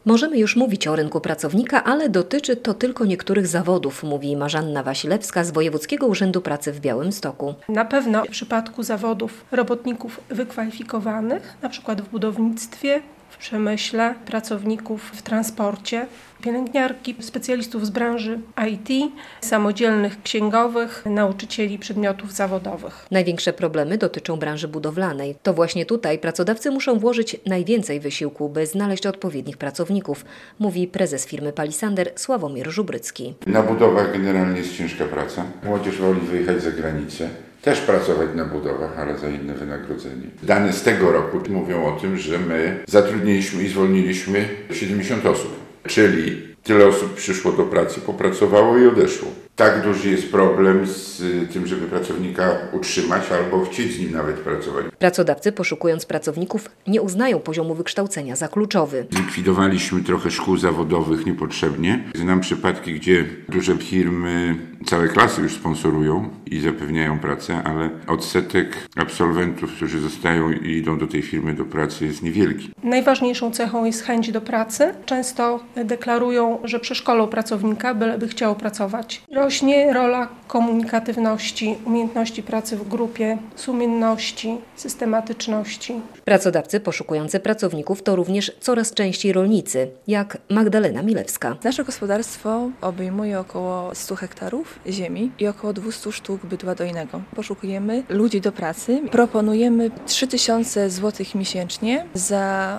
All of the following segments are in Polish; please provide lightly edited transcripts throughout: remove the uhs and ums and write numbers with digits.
Możemy już mówić o rynku pracownika, ale dotyczy to tylko niektórych zawodów, mówi Marzanna Wasilewska z Wojewódzkiego Urzędu Pracy w Białymstoku. Na pewno w przypadku zawodów robotników wykwalifikowanych, na przykład w budownictwie, w przemyśle, pracowników w transporcie, pielęgniarki, specjalistów z branży IT, samodzielnych księgowych, nauczycieli przedmiotów zawodowych. Największe problemy dotyczą branży budowlanej. To właśnie tutaj pracodawcy muszą włożyć najwięcej wysiłku, by znaleźć odpowiednich pracowników, mówi prezes firmy Palisander Sławomir Żubrycki. Na budowach generalnie jest ciężka praca. Młodzież woli wyjechać za granicę. Też pracować na budowach, ale za inne wynagrodzenie. Dane z tego roku mówią o tym, że my zatrudniliśmy i zwolniliśmy 70 osób. Czyli tyle osób przyszło do pracy, popracowało i odeszło. Tak duży jest problem z tym, żeby pracownika utrzymać albo chcieć z nim nawet pracować. Pracodawcy, poszukując pracowników, nie uznają poziomu wykształcenia za kluczowy. Zlikwidowaliśmy trochę szkół zawodowych niepotrzebnie. Znam przypadki, gdzie duże firmy całe klasy już sponsorują i zapewniają pracę, ale odsetek absolwentów, którzy zostają i idą do tej firmy do pracy, jest niewielki. Najważniejszą cechą jest chęć do pracy. Często deklarują, że przeszkolą pracownika, byleby chciał pracować. Rośnie rola komunikatywności, umiejętności pracy w grupie, sumienności, systematyczności. Pracodawcy poszukujący pracowników to również coraz częściej rolnicy, jak Magdalena Milewska. Nasze gospodarstwo obejmuje około 100 hektarów ziemi i około 200 sztuk bydła dojnego. Poszukujemy ludzi do pracy. Proponujemy 3000 zł miesięcznie za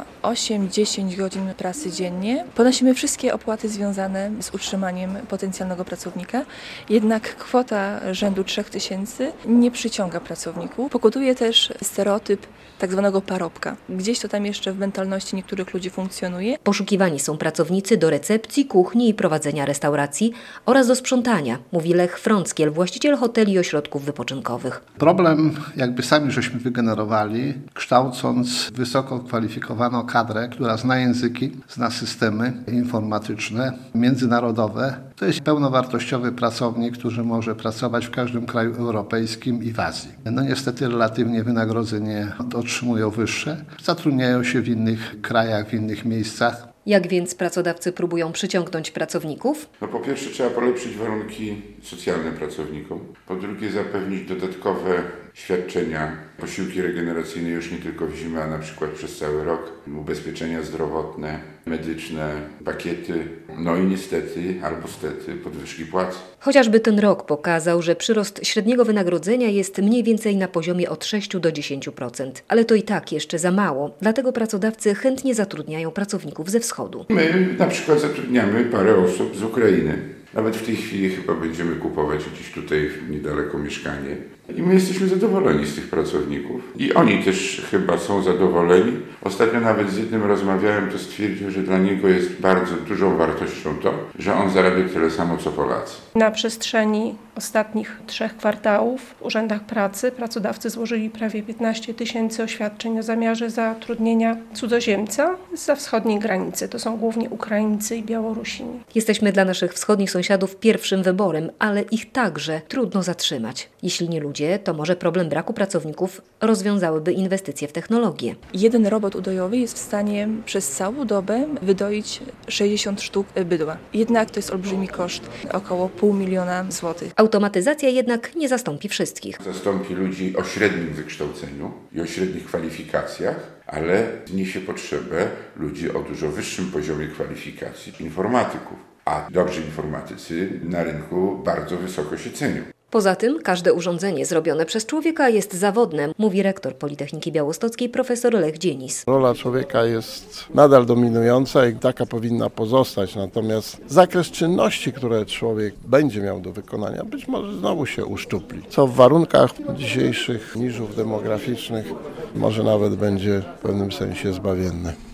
8-10 godzin pracy dziennie. Ponosimy wszystkie opłaty związane z utrzymaniem potencjalnego pracownika, jednak kwota rzędu 3000 nie przyciąga pracowników. Pokutuje też stereotyp tak zwanego parobka. Gdzieś to tam jeszcze w mentalności niektórych ludzi funkcjonuje. Poszukiwani są pracownicy do recepcji, kuchni i prowadzenia restauracji oraz do sprzątania, mówi Lech Frąckiel, właściciel hoteli i ośrodków wypoczynkowych. Problem jakby sami żeśmy wygenerowali, kształcąc wysoko kwalifikowaną kadrę, która zna języki, zna systemy informatyczne, międzynarodowe. To jest pełnowartościowy pracownik, który może pracować w każdym kraju europejskim i w Azji. No niestety relatywnie wynagrodzenie otrzymują wyższe, zatrudniają się w innych krajach, w innych miejscach. Jak więc pracodawcy próbują przyciągnąć pracowników? Po pierwsze trzeba polepszyć warunki socjalne pracownikom. Po drugie zapewnić dodatkowe świadczenia, posiłki regeneracyjne już nie tylko w zimę, a na przykład przez cały rok, ubezpieczenia zdrowotne, medyczne, pakiety, no i niestety albo stety podwyżki płac. Chociażby ten rok pokazał, że przyrost średniego wynagrodzenia jest mniej więcej na poziomie od 6 do 10%. Ale to i tak jeszcze za mało, dlatego pracodawcy chętnie zatrudniają pracowników ze wschodu. My na przykład zatrudniamy parę osób z Ukrainy. Nawet w tej chwili chyba będziemy kupować gdzieś tutaj niedaleko mieszkanie. I my jesteśmy zadowoleni z tych pracowników. I oni też chyba są zadowoleni. Ostatnio nawet z jednym rozmawiałem, to stwierdził, że dla niego jest bardzo dużą wartością to, że on zarabia tyle samo co Polacy. Na przestrzeni ostatnich 3 kwartałów w urzędach pracy pracodawcy złożyli prawie 15 000 oświadczeń o zamiarze zatrudnienia cudzoziemca zza wschodniej granicy. To są głównie Ukraińcy i Białorusini. Jesteśmy dla naszych wschodnich sąsiadów pierwszym wyborem, ale ich także trudno zatrzymać. Jeśli nie ludzie, to może problem braku pracowników rozwiązałyby inwestycje w technologię. Jeden robot udojowy jest w stanie przez całą dobę wydoić 60 sztuk bydła. Jednak to jest olbrzymi koszt, około 500 000 złotych. Automatyzacja jednak nie zastąpi wszystkich. Zastąpi ludzi o średnim wykształceniu i o średnich kwalifikacjach, ale zniesie potrzebę ludzi o dużo wyższym poziomie kwalifikacji, informatyków. A dobrzy informatycy na rynku bardzo wysoko się cenią. Poza tym każde urządzenie zrobione przez człowieka jest zawodne, mówi rektor Politechniki Białostockiej profesor Lech Dzienis. Rola człowieka jest nadal dominująca i taka powinna pozostać, natomiast zakres czynności, które człowiek będzie miał do wykonania, być może znowu się uszczupli, co w warunkach dzisiejszych niżów demograficznych może nawet będzie w pewnym sensie zbawienne.